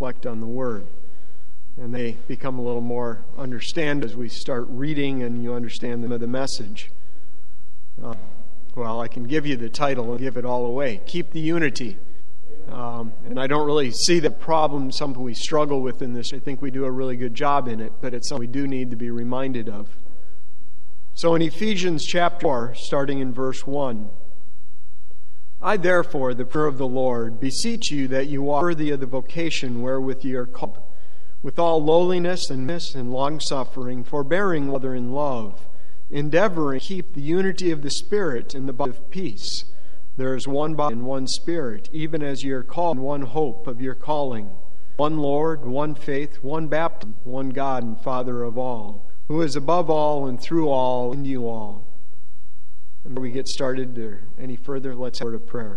reflect on the Word. And they become a little more understand as we start reading and you understand the message. Well, I can give you the title and give it all away. Keep the unity. And I don't really see the problem, something we struggle with in this. I think we do a really good job in it, but it's something we do need to be reminded of. So in Ephesians chapter 4, starting in verse 1, I therefore, the prisoner of the Lord, beseech you that you are worthy of the vocation wherewith ye are called, with all lowliness and long-suffering, forbearing one another in love, endeavoring to keep the unity of the Spirit in the bond of peace. There is one body and one Spirit, even as ye are called in one hope of your calling, one Lord, one faith, one baptism, one God and Father of all, who is above all and through all and in you all. And before we get started or any further, let's have a word of prayer.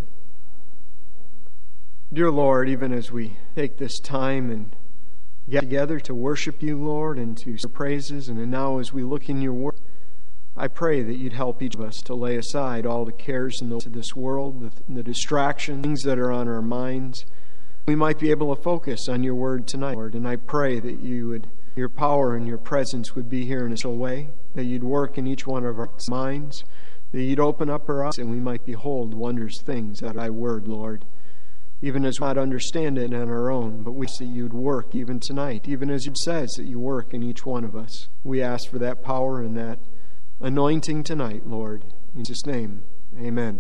Dear Lord, even as we take this time and get together to worship you, Lord, and to sing praises, and now as we look in your word, I pray that you'd help each of us to lay aside all the cares and of this world, the distractions, things that are on our minds. We might be able to focus on your word tonight, Lord, and I pray that your power and your presence would be here in a special way, that you'd work in each one of our minds, that you'd open up our eyes and we might behold wondrous things out of thy word, Lord. Even as we not understand it on our own, but we see you'd work even tonight, even as it says that you work in each one of us. We ask for that power and that anointing tonight, Lord. In Jesus' name, amen.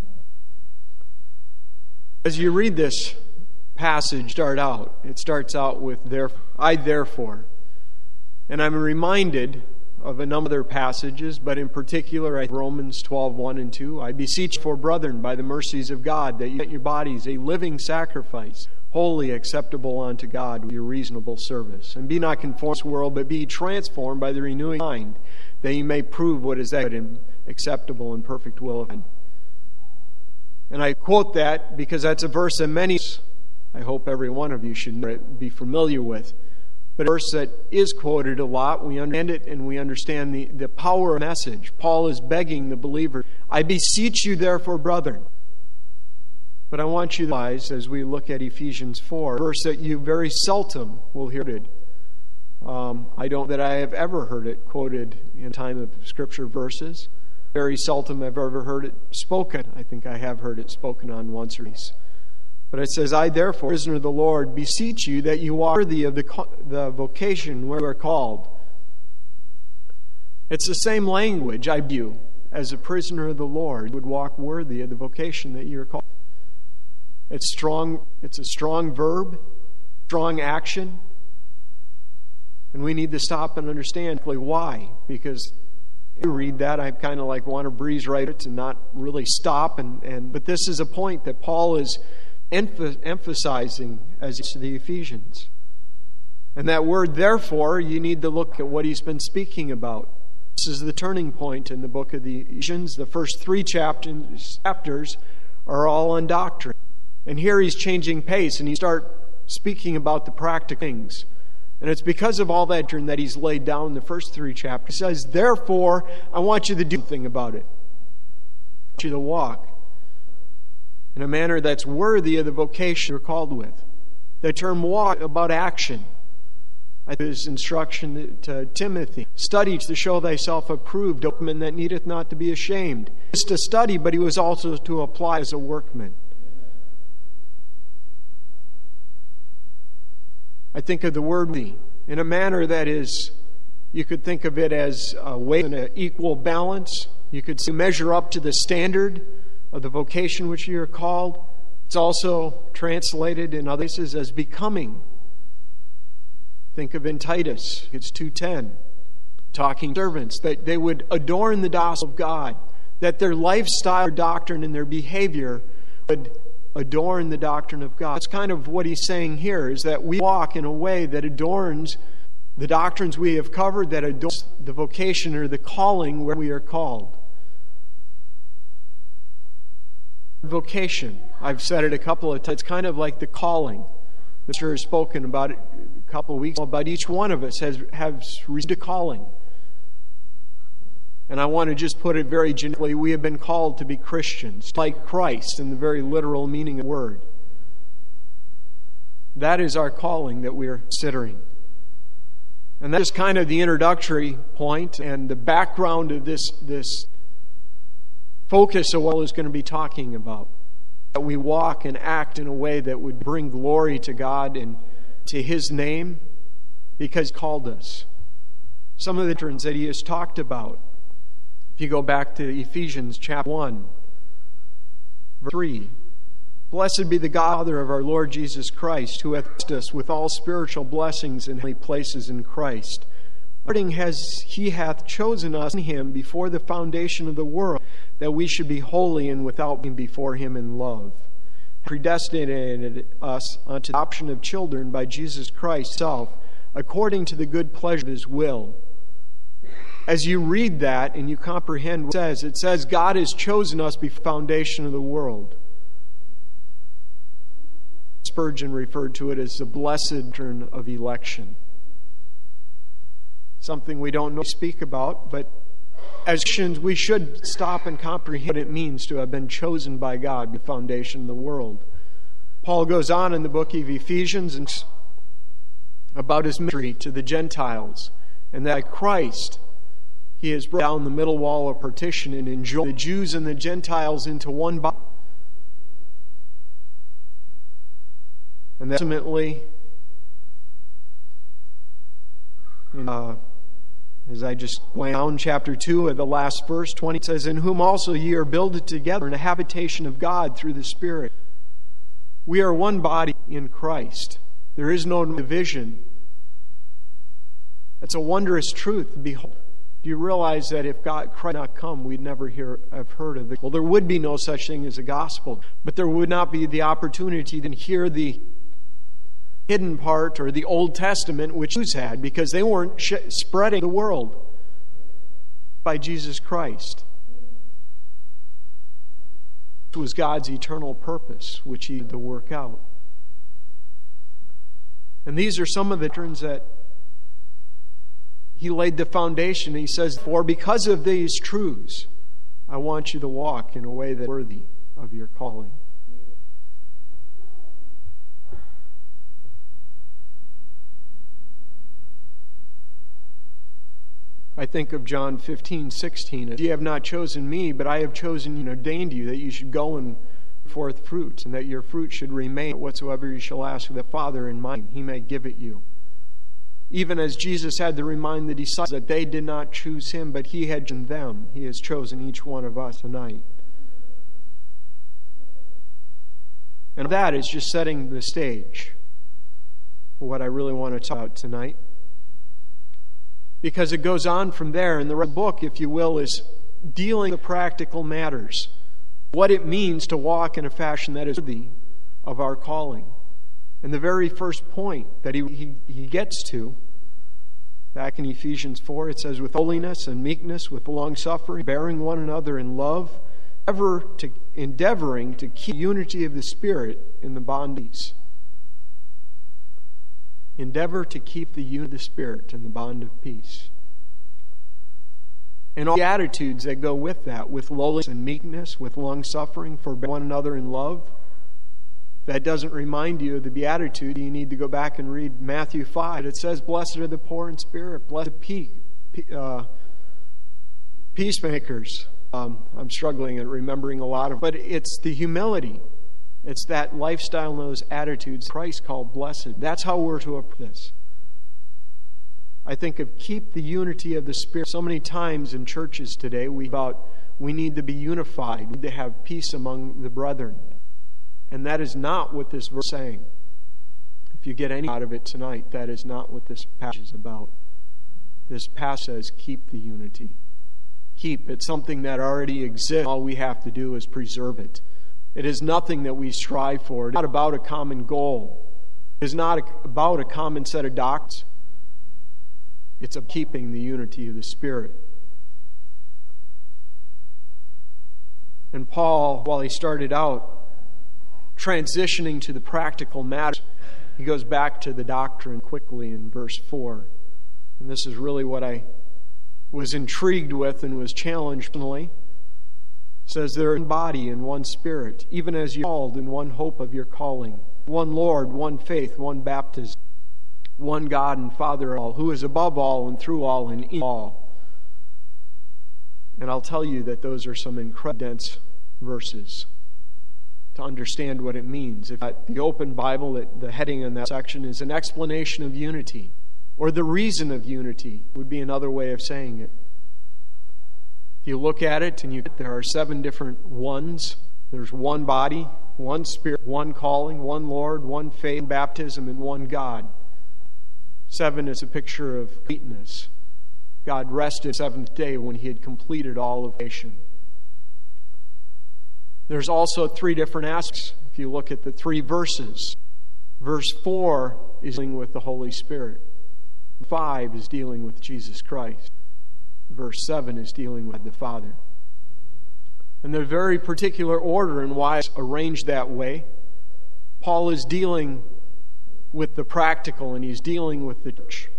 As you read this passage it starts out with I therefore. And I'm reminded of a number of other passages, but in particular Romans 12:1 and 2. I beseech for brethren by the mercies of God that you present your bodies a living sacrifice, wholly acceptable unto God, with your reasonable service. And be not conformed to this world, but be transformed by the renewing of mind, that you may prove what is that good and acceptable and perfect will of God. And I quote that because that's a verse that many, I hope every one of you should be familiar with. But a verse that is quoted a lot, we understand it and we understand the power of the message. Paul is begging the believer, I beseech you therefore, brethren. But I want you to realize as we look at Ephesians 4, a verse that you very seldom will hear it. I don't that I have ever heard it quoted in time of scripture verses. Very seldom I've ever heard it spoken. I think I have heard it spoken on once or twice. But it says, I therefore, prisoner of the Lord, beseech you that you are worthy of the vocation where you are called. It's the same language I view as a prisoner of the Lord would walk worthy of the vocation that you are called. It's strong. It's a strong verb, strong action. And we need to stop and understand why. Because you read that, I kind of want to breeze right it and not really stop. But this is a point that Paul is emphasizing as to the Ephesians. And that word, therefore, you need to look at what he's been speaking about. This is the turning point in the book of the Ephesians. The first 3 chapters are all on doctrine. And here he's changing pace and he starts speaking about the practical things. And it's because of all that doctrine that he's laid down in the first 3 chapters. He says, therefore, I want you to do something about it. I want you to walk in a manner that's worthy of the vocation you're called with. The term walk about action. His instruction to Timothy, study to show thyself approved, a workman that needeth not to be ashamed. He was to study, but he was also to apply as a workman. I think of the word in a manner that is, you could think of it as a weight and an equal balance. You could measure up to the standard of the vocation which you are called. It's also translated in other places as becoming. Think of in Titus, it's 2:10, talking servants, that they would adorn the gospel of God, that their lifestyle, their doctrine, and their behavior would adorn the doctrine of God. That's kind of what he's saying here, is that we walk in a way that adorns the doctrines we have covered, that adorns the vocation or the calling where we are called. Vocation, I've said it a couple of times, it's kind of like the calling. The Scripture has spoken about it a couple of weeks, but each one of us has received a calling. And I want to just put it very generically, we have been called to be Christians, like Christ in the very literal meaning of the word. That is our calling that we're considering. And that is kind of the introductory point and the background of this focus of what I was going to be talking about. That we walk and act in a way that would bring glory to God and to His name because He called us. Some of the doctrines that He has talked about. If you go back to Ephesians chapter 1, verse 3. Blessed be the Father of our Lord Jesus Christ, who hath blessed us with all spiritual blessings in heavenly places in Christ. According as He hath chosen us in Him before the foundation of the world, that we should be holy and without blame before Him in love. Predestinated us unto the adoption of children by Jesus Christ Himself, according to the good pleasure of His will. As you read that and you comprehend what it says God has chosen us before the foundation of the world. Spurgeon referred to it as the blessed turn of election. Something we don't speak about, but as Christians we should stop and comprehend what it means to have been chosen by God before the foundation of the world. Paul goes on in the book of Ephesians and about his ministry to the Gentiles, and that by Christ He has brought down the middle wall of partition and enjoined the Jews and the Gentiles into one body. And that ultimately, as I just went down chapter 2 of the last verse, 20, it says, In whom also ye are builded together in a habitation of God through the Spirit. We are one body in Christ. There is no division. That's a wondrous truth. Behold, do you realize that if Christ had not come, we'd never have heard of it? Well, there would be no such thing as a gospel, but there would not be the opportunity to hear the hidden part or the Old Testament which Jews had, because they weren't spreading the world by Jesus Christ. It was God's eternal purpose which He had to work out. And these are some of the doctrines that He laid the foundation. He says, For because of these truths, I want you to walk in a way that's worthy of your calling. I think of John 15:16. Ye have not chosen me, but I have chosen and ordained you that you should go and forth fruit, and that your fruit should remain. Whatsoever you shall ask of the Father in mine, He may give it you. Even as Jesus had to remind the disciples that they did not choose Him, but He had chosen them. He has chosen each one of us tonight. And that is just setting the stage for what I really want to talk about tonight. Because it goes on from there, and the book, if you will, is dealing with practical matters. What it means to walk in a fashion that is worthy of our calling. And the very first point that he gets to, back in Ephesians 4, it says, with holiness and meekness, with long-suffering, bearing one another in love, endeavoring to keep the unity of the Spirit in the bond of peace. Endeavor to keep the unity of the Spirit in the bond of peace. And all the attitudes that go with that, with lowliness and meekness, with long-suffering, for one another in love. If that doesn't remind you of the Beatitude, you need to go back and read Matthew 5. It says, Blessed are the poor in spirit, blessed peacemakers. I'm struggling at remembering a lot of, but it's the humility. It's that lifestyle and those attitudes Christ called blessed. That's how we're to approach this. I think of keep the unity of the Spirit. So many times in churches today, we need to be unified. We need to have peace among the brethren. And that is not what this verse is saying. If you get any out of it tonight, that is not what this passage is about. This passage says keep the unity. Keep. It's something that already exists. All we have to do is preserve it. It is nothing that we strive for. It's not about a common goal. It is not about a common set of doctrines. It's of keeping the unity of the Spirit. And Paul, while he started out transitioning to the practical matters, he goes back to the doctrine quickly in verse 4. And this is really what I was intrigued with and was challenged personally. It says, there is one body and one Spirit, even as you are called in one hope of your calling. one Lord, one faith, one baptism, one God and Father of all, who is above all and through all and in all. And I'll tell you that those are some incredibly dense verses to understand what it means. If the Open Bible, the heading in that section is an explanation of unity, or the reason of unity would be another way of saying it. If you look at it, there are 7 different ones. There's one body, one Spirit, one calling, one Lord, one faith, baptism, and one God. 7 is a picture of completeness. God rested the 7th day when He had completed all of creation. There's also 3 different aspects. If you look at the 3 verses, verse 4 is dealing with the Holy Spirit. 5 is dealing with Jesus Christ. Verse 7 is dealing with the Father. And the very particular order in why it's arranged that way, Paul is dealing with the practical and he's dealing with the church.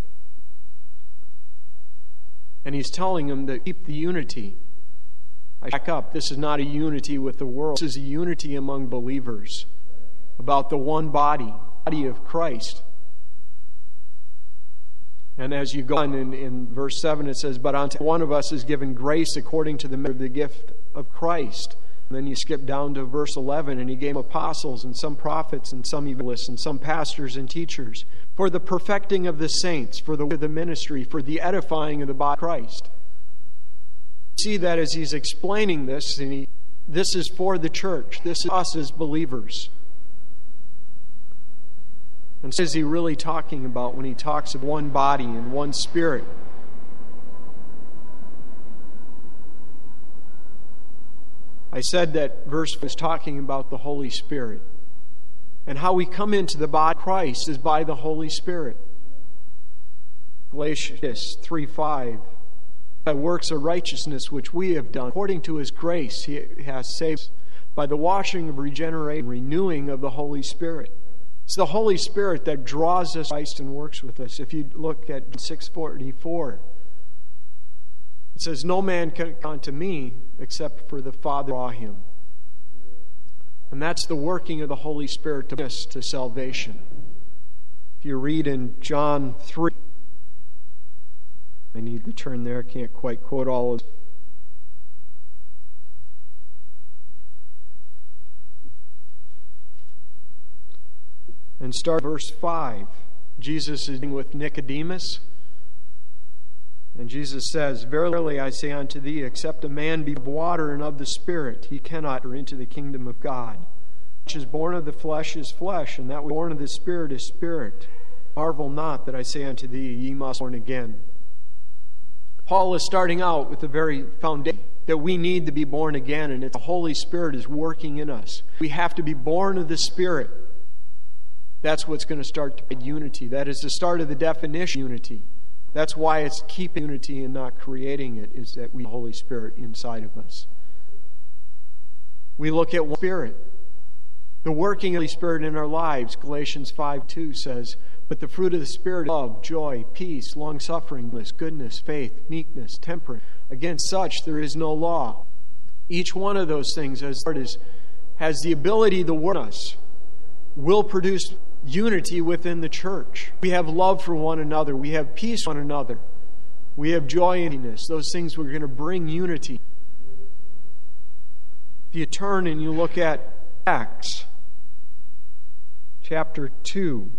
And he's telling them to keep the unity. I back up. This is not a unity with the world. This is a unity among believers about the one body of Christ. And as you go on in verse 7, it says, "But unto one of us is given grace according to the measure of the gift of Christ." And then you skip down to verse 11, "And He gave apostles and some prophets and some evangelists and some pastors and teachers for the perfecting of the saints, for the work of the ministry, for the edifying of the body of Christ." See that as he's explaining this, and this is for the church. This is us as believers. And so is he really talking about when he talks of one body and one Spirit? I said that verse was talking about the Holy Spirit. And how we come into the body of Christ is by the Holy Spirit. Galatians 3:5. By works of righteousness which we have done, according to His grace, He has saved us by the washing of regeneration, renewing of the Holy Spirit. It's the Holy Spirit that draws us to Christ and works with us. If you look at 6:44, it says, "No man can come unto me except for the Father draw him." And that's the working of the Holy Spirit to bring us to salvation. If you read in John 3, I need to turn there, I can't quite quote all of it. And start verse 5. Jesus is dealing with Nicodemus. And Jesus says, "Verily I say unto thee, except a man be of water and of the Spirit, he cannot enter into the kingdom of God. Which is born of the flesh is flesh, and that which is born of the Spirit is spirit. Marvel not that I say unto thee, ye must be born again." Paul is starting out with the very foundation that we need to be born again, and it's the Holy Spirit is working in us. We have to be born of the Spirit. That's what's going to start to create unity. That is the start of the definition of unity. That's why it's keeping unity and not creating it, is that we have the Holy Spirit inside of us. We look at one Spirit. The working of the Holy Spirit in our lives, Galatians 5:2 says, "But the fruit of the Spirit is love, joy, peace, long-suffering, goodness, faith, meekness, temperance. Against such there is no law." Each one of those things, as the Lord has the ability to work in us, will produce unity within the church. We have love for one another. We have peace for one another. We have joy and happiness. Those things we're going to bring unity. If you turn and you look at Acts chapter 2.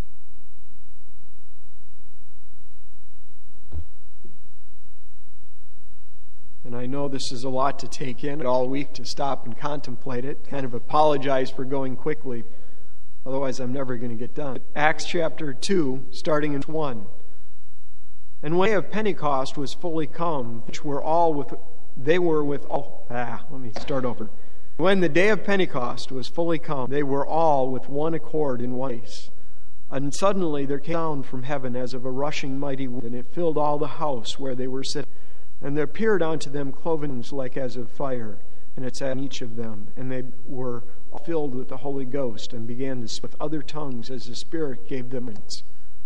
And I know this is a lot to take in all week to stop and contemplate it. Kind of apologize for going quickly. Otherwise, I'm never going to get done. Acts chapter 2, starting in 1. "And when the day of Pentecost was fully come, When the day of Pentecost was fully come, they were all with one accord in one place. And suddenly there came sound from heaven as of a rushing mighty wind, and it filled all the house where they were sitting. And there appeared unto them cloven tongues like as of fire, and it sat on each of them. And they were filled with the Holy Ghost, and began to speak with other tongues as the Spirit gave them utterance."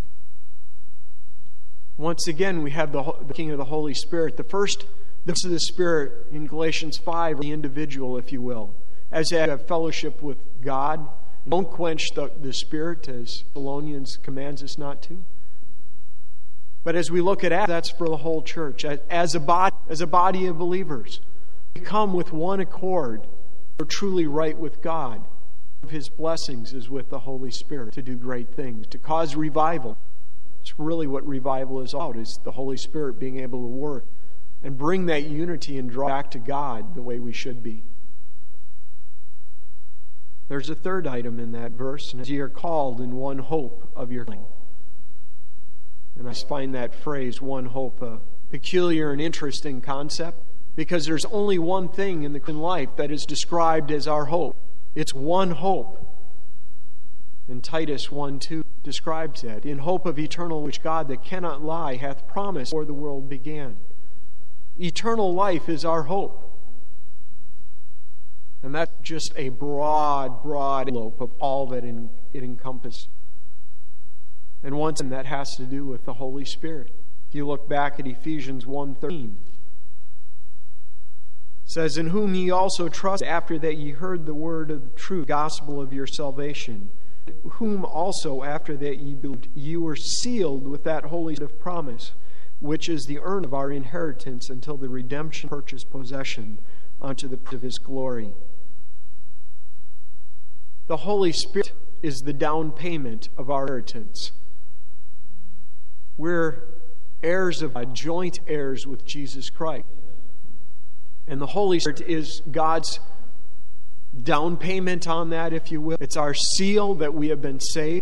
Once again, we have the King of the Holy Spirit. The first of the Spirit in Galatians 5, the individual, if you will. As you have fellowship with God, Don't quench the Spirit, as Thessalonians commands us not to. But as we look at Acts, that's for the whole church. As a body of believers, we come with one accord. We're truly right with God. His blessings is with the Holy Spirit to do great things, to cause revival. It's really what revival is all about, is the Holy Spirit being able to work and bring that unity and draw back to God the way we should be. There's a third item in that verse, and ye are called in one hope of your calling. And I find that phrase, one hope, a peculiar and interesting concept, because there's only one thing in the Christian life that is described as our hope. It's one hope. And Titus 1:2 describes that. In hope of eternal, which God that cannot lie hath promised before the world began. Eternal life is our hope. And that's just a broad envelope of all that it encompasses. And once that has to do with the Holy Spirit. If you look back at Ephesians 1:13, it says, in whom ye also trust, after that ye heard the word of the true gospel of your salvation, whom also after that ye believed, ye were sealed with that Holy Spirit of promise, which is the earn of our inheritance until the redemption purchased possession unto the praise of his glory. The Holy Spirit is the down payment of our inheritance. We're heirs of God, joint heirs with Jesus Christ. And the Holy Spirit is God's down payment on that, if you will. It's our seal that we have been saved.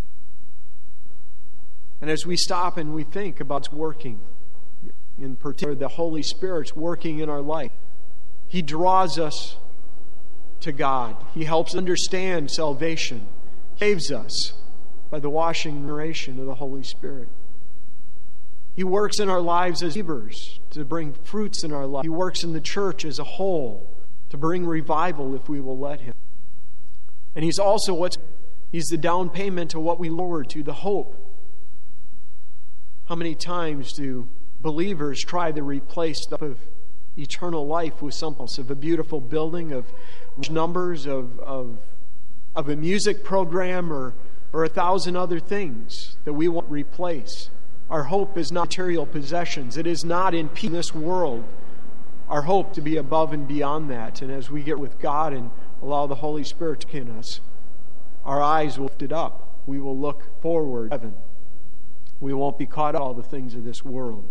And as we stop and we think about its working, in particular the Holy Spirit's working in our life, He draws us to God. He helps understand salvation. He saves us by the washing and narration of the Holy Spirit. He works in our lives as believers to bring fruits in our life. He works in the church as a whole to bring revival if we will let Him. And He's also He's the down payment to what we look forward to, the hope. How many times do believers try to replace the hope of eternal life with something else, of a beautiful building, of numbers, of a music program, or 1,000 other things that we want to replace? Our hope is not material possessions. It is not in this world. Our hope to be above and beyond that. And as we get with God and allow the Holy Spirit to in us, our eyes will lift it up. We will look forward to heaven. We won't be caught up in all the things of this world.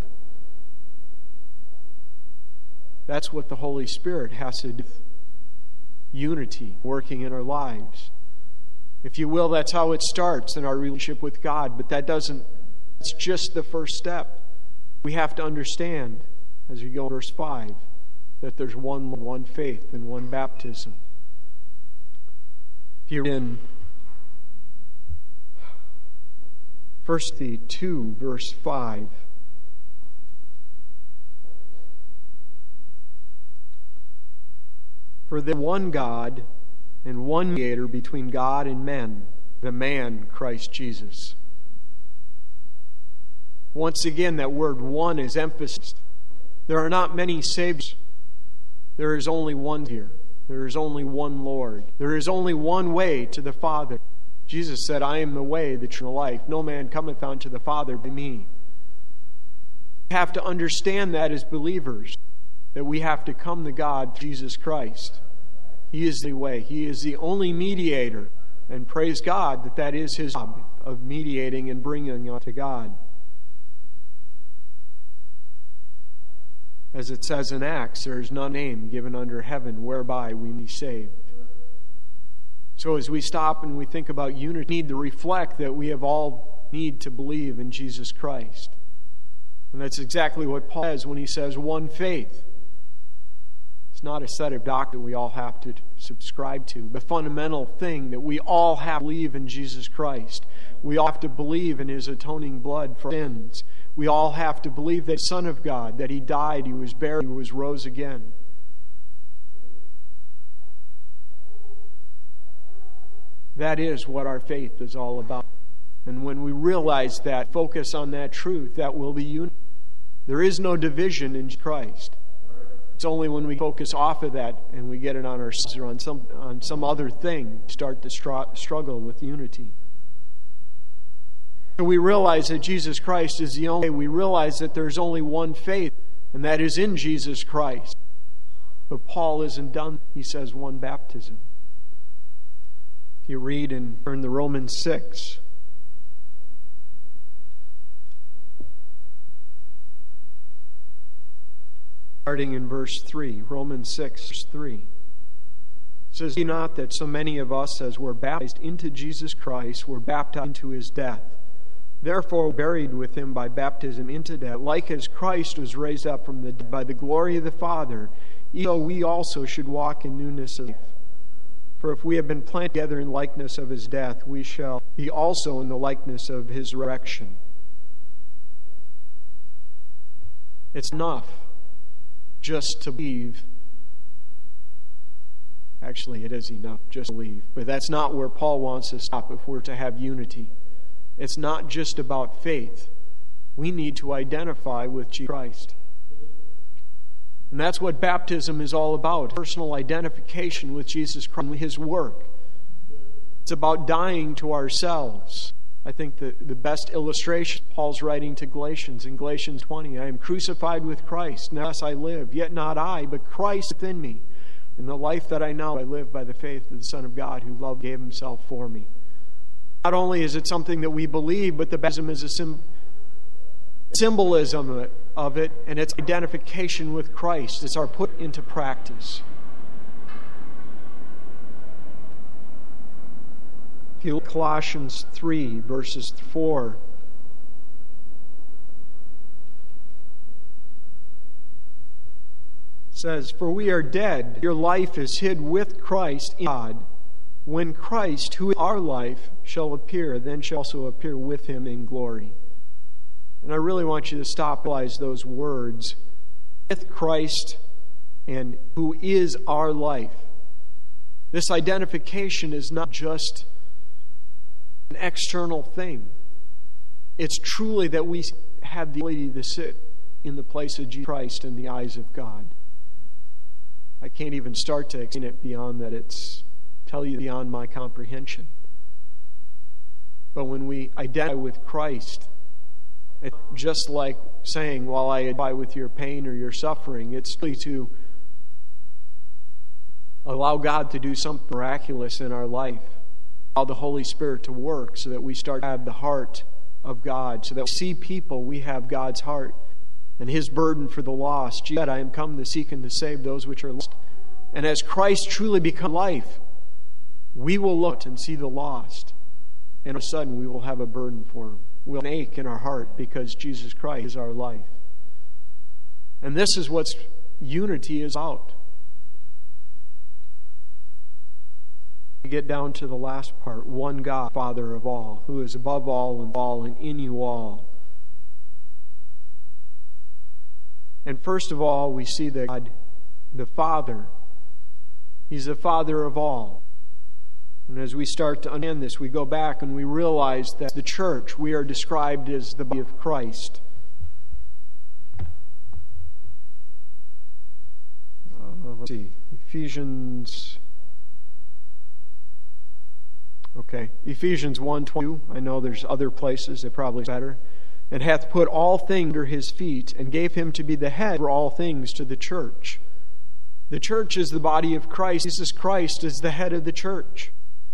That's what the Holy Spirit has to do. Unity working in our lives. If you will, that's how it starts in our relationship with God. But that's just the first step. We have to understand, as we go to verse 5, that there's one faith and one baptism. Here in 1 Timothy 2, verse 5. For there is one God and one mediator between God and men, the man Christ Jesus. Once again, that word one is emphasized. There are not many Saviors. There is only one here. There is only one Lord. There is only one way to the Father. Jesus said, I am the way, the truth, and the life. No man cometh unto the Father but me. We have to understand that as believers, that we have to come to God, Jesus Christ. He is the way. He is the only mediator. And praise God that is His job of mediating and bringing us to God. As it says in Acts, there is none name given under heaven whereby we may be saved. So as we stop and we think about unity, we need to reflect that we have all need to believe in Jesus Christ. And that's exactly what Paul says when he says one faith. It's not a set of doctrine we all have to subscribe to, but a fundamental thing that we all have to believe in Jesus Christ. We all have to believe in His atoning blood for sins. We all have to believe that the Son of God, that He died, He was buried, He was rose again. That is what our faith is all about. And when we realize that, focus on that truth, that will be unity. There is no division in Christ. It's only when we focus off of that and we get it on ourselves or on some other thing, start to struggle with unity. So we realize that Jesus Christ is the only way. We realize that there's only one faith, and that is in Jesus Christ. But Paul isn't done. He says one baptism. If you read and turn to Romans 6, starting in verse 3, Romans 6, verse 3. It says, "See not that so many of us as were baptized into Jesus Christ were baptized into his death. Therefore buried with him by baptism into death, like as Christ was raised up from the dead by the glory of the Father, so we also should walk in newness of life. For if we have been planted together in likeness of his death, we shall be also in the likeness of his resurrection." It's enough just to believe. Actually, it is enough just to believe. But that's not where Paul wants us to stop if we're to have unity. It's not just about faith. We need to identify with Jesus Christ. And that's what baptism is all about. Personal identification with Jesus Christ and his work. It's about dying to ourselves. I think the best illustration, Paul's writing to Galatians in Galatians 20, "I am crucified with Christ. Now I live, yet not I, but Christ within me. In the life that I now I live by the faith of the Son of God who loved gave himself for me." Not only is it something that we believe, but the baptism is a symbolism of it, and it's identification with Christ. It's our put into practice. If you look at Colossians 3, verses 4, it says, "For we are dead, your life is hid with Christ in God. When Christ, who is our life, shall appear, then shall also appear with him in glory." And I really want you to stop and realize those words, with Christ and who is our life. This identification is not just an external thing. It's truly that we have the ability to sit in the place of Jesus Christ in the eyes of God. I can't even start to explain it beyond that. It's tell you beyond my comprehension. But when we identify with Christ, it's just like saying, "Well, I identify with your pain or your suffering." It's really to allow God to do something miraculous in our life. Allow the Holy Spirit to work so that we start to have the heart of God, so that we see people, we have God's heart and his burden for the lost. Jesus said, "I am come to seek and to save those which are lost." And as Christ truly becomes life, we will look and see the lost, and all of a sudden we will have a burden for them. We'll have an ache in our heart because Jesus Christ is our life. And this is what unity is about. We get down to the last part. One God, Father of all, who is above all and in you all. And first of all, we see that God, the Father, he's the Father of all. And as we start to understand this, we go back and we realize that the church, we are described as the body of Christ. Let's see. Ephesians 1:22. I know there's other places that probably better. "And hath put all things under his feet, and gave him to be the head over all things to the church." The church is the body of Christ. Jesus Christ is the head of the church.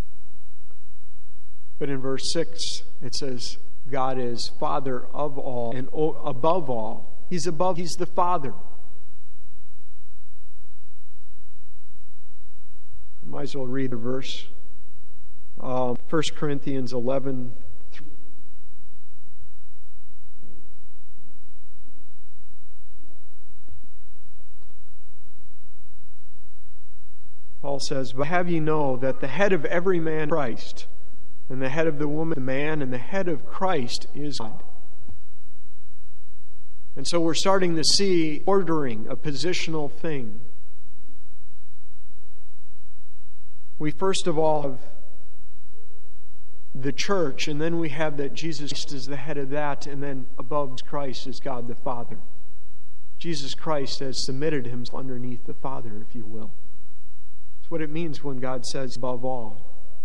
But in verse 6, it says, God is Father of all and above all. He's above, he's the Father. I might as well read the verse. 1 Corinthians 11. Paul says, "But have ye know that the head of every man is Christ, and the head of the woman, the man, and the head of Christ is God." And so we're starting to see ordering, a positional thing. We first of all have the church, and then we have that Jesus Christ is the head of that, and then above Christ is God the Father. Jesus Christ has submitted himself underneath the Father, if you will. That's what it means when God says above all.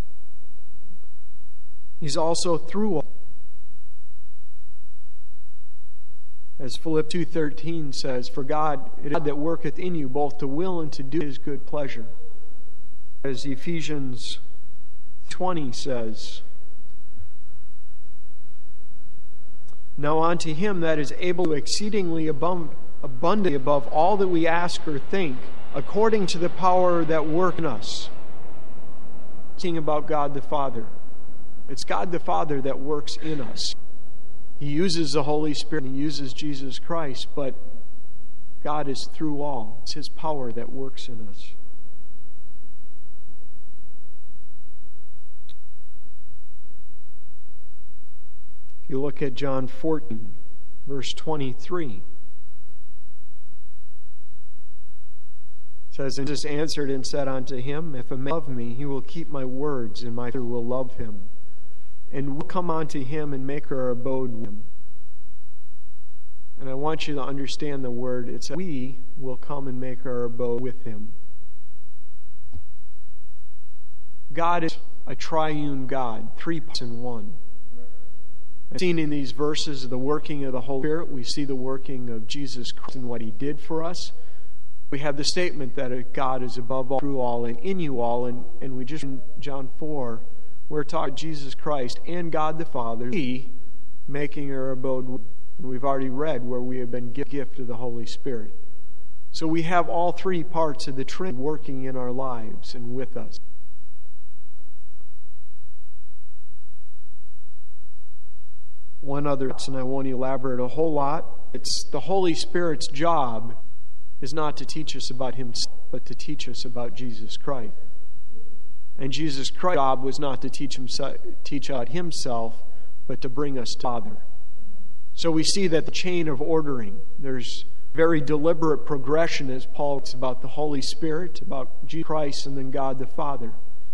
He's also through all. As Philippians 2:13 says, for God, it is God that worketh in you both to will and to do his good pleasure. As Ephesians 20 says, now unto him that is able to exceedingly abundantly above all that we ask or think, according to the power that works in us. Speaking about God the Father. It's God the Father that works in us. He uses the Holy Spirit and he uses Jesus Christ, but God is through all. It's his power that works in us. If you look at John 14, verse 23, it says, and Jesus answered and said unto him, if a man love me, he will keep my words, and my Father will love him, and will come unto him and make our abode with him. And I want you to understand the word. It's we will come and make our abode with him. God is a triune God, 3 parts in one. I've seen in these verses the working of the Holy Spirit. We see the working of Jesus Christ and what he did for us. We have the statement that God is above all, through all, and in you all. And we just, in John 4, we're talking Jesus Christ and God the Father, he making our abode. And we've already read where we have been given the gift of the Holy Spirit. So we have all 3 parts of the Trinity working in our lives and with us. One other, and I won't elaborate a whole lot. It's the Holy Spirit's job is not to teach us about himself, but to teach us about Jesus Christ. And Jesus Christ's job was not to teach out himself, but to bring us to the Father. So we see that the chain of ordering, there's very deliberate progression as Paul talks about the Holy Spirit, about Jesus Christ, and then God the Father.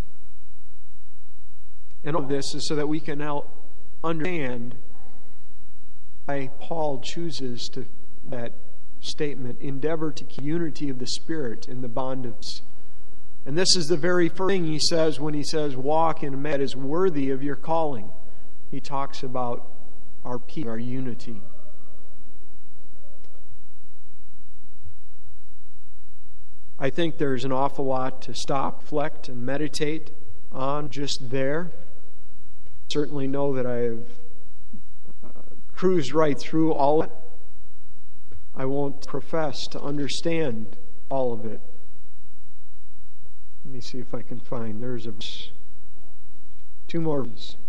And all of this is so that we can now understand why Paul chooses to that statement, endeavor to keep unity of the Spirit in the bond of peace. And this is the very first thing he says when he says, walk in a manner that is worthy of your calling. He talks about our peace, our unity. I think there's an awful lot to stop, reflect, and meditate on just there. Certainly know that I have cruised right through all of it. I won't profess to understand all of it. Let me see if I can find. There's 2 more.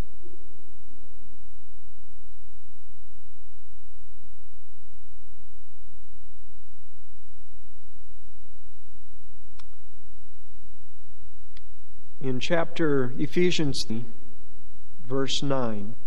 In chapter Ephesians 3, verse 9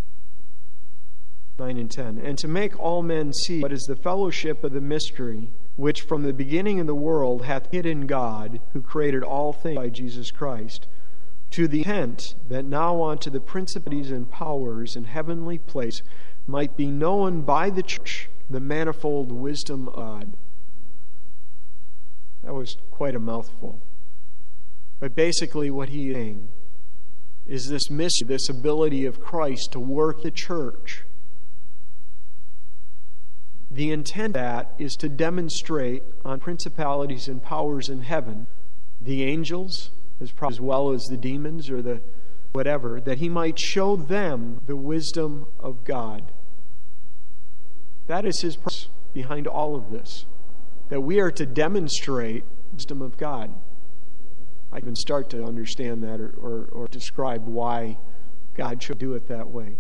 and 10. And to make all men see what is the fellowship of the mystery, which from the beginning of the world hath hidden God, who created all things by Jesus Christ, to the intent that now unto the principalities and powers in heavenly place might be known by the church the manifold wisdom of God. That was quite a mouthful. But basically what he is saying is this mystery, this ability of Christ to work the church. The intent of that is to demonstrate on principalities and powers in heaven, the angels, as well as the demons or the whatever, that he might show them the wisdom of God. That is his purpose behind all of this, that we are to demonstrate the wisdom of God. I can start to understand that or describe why God should do it that way.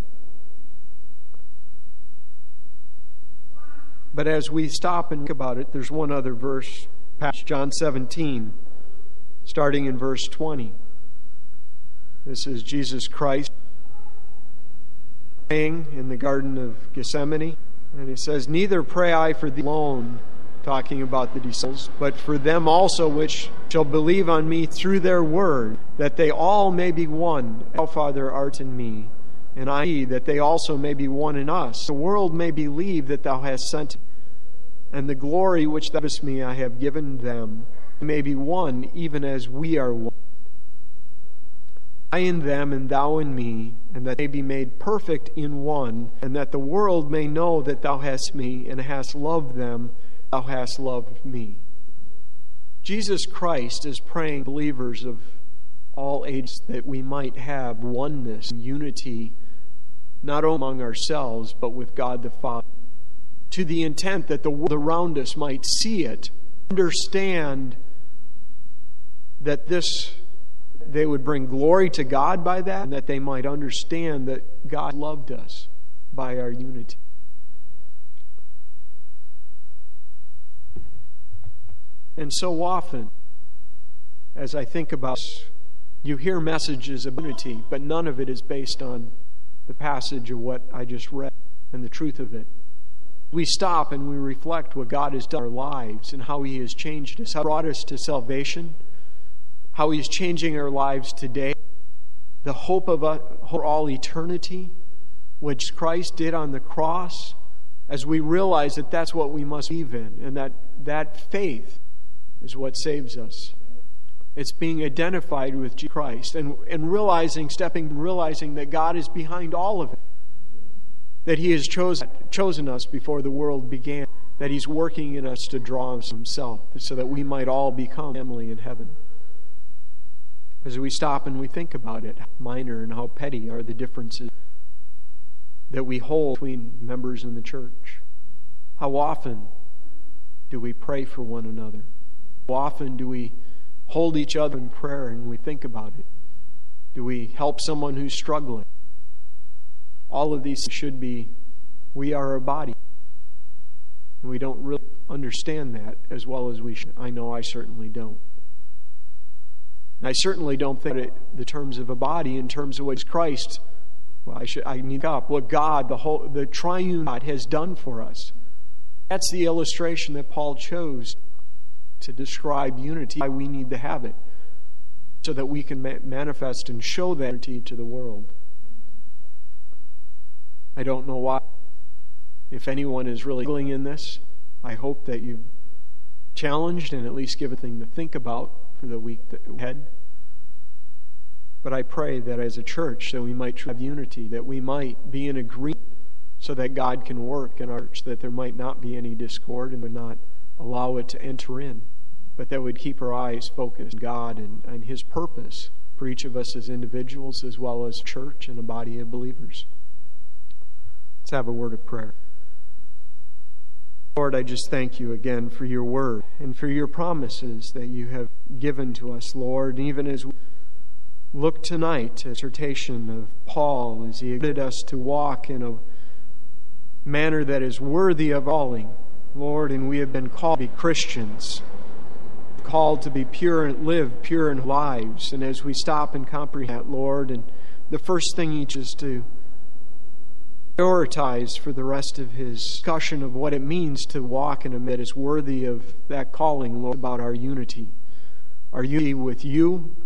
But as we stop and think about it, there's one other verse, John 17, starting in verse 20. This is Jesus Christ praying in the Garden of Gethsemane. And he says, neither pray I for thee alone, talking about the disciples, but for them also which shall believe on me through their word, that they all may be one, as thou, Father, art in me, and I in thee, that they also may be one in us. The world may believe that thou hast sent me. And the glory which thou gavest me I have given them, may be one, even as we are one. I in them, and thou in me, and that they be made perfect in one, and that the world may know that thou hast me, and hast loved them, thou hast loved me. Jesus Christ is praying believers of all ages that we might have oneness and unity, not only among ourselves, but with God the Father, to the intent that the world around us might see it, understand that they would bring glory to God by that, and that they might understand that God loved us by our unity. And so often, as I think about this, you hear messages of unity, but none of it is based on the passage of what I just read and the truth of it. We stop and we reflect what God has done in our lives and how He has changed us, how He brought us to salvation, how He is changing our lives today, the hope of all eternity, which Christ did on the cross, as we realize that that's what we must believe in, and that faith is what saves us. It's being identified with Jesus Christ and realizing that God is behind all of it, that He has chosen us before the world began, that He's working in us to draw us to Himself so that we might all become family in heaven. As we stop and we think about it, how minor and how petty are the differences that we hold between members in the church. How often do we pray for one another? How often do we hold each other in prayer and we think about it? Do we help someone who's struggling? All of these should be, we are a body. And we don't really understand that as well as we should. I know I certainly don't. And I certainly don't think it the terms of a body in terms of what Christ, I need up, what God, the triune God has done for us. That's the illustration that Paul chose to describe unity, why we need to have it, so that we can manifest and show that unity to the world. I don't know why. If anyone is really struggling in this, I hope that you've challenged and at least given a thing to think about for the week ahead. But I pray that as a church, that we might have unity, that we might be in agreement so that God can work in our church, that there might not be any discord and would not allow it to enter in, but that would keep our eyes focused on God and His purpose for each of us as individuals as well as church and a body of believers. Let's have a word of prayer. Lord, I just thank You again for Your word and for Your promises that You have given to us, Lord. And even as we look tonight to the exhortation of Paul, as he exhorted us to walk in a manner that is worthy of calling, Lord, and we have been called to be Christians, called to be pure and live pure in lives. And as we stop and comprehend that, Lord, and the first thing each is to prioritize for the rest of his discussion of what it means to walk in a manner that is worthy of that calling, Lord, about our unity with You,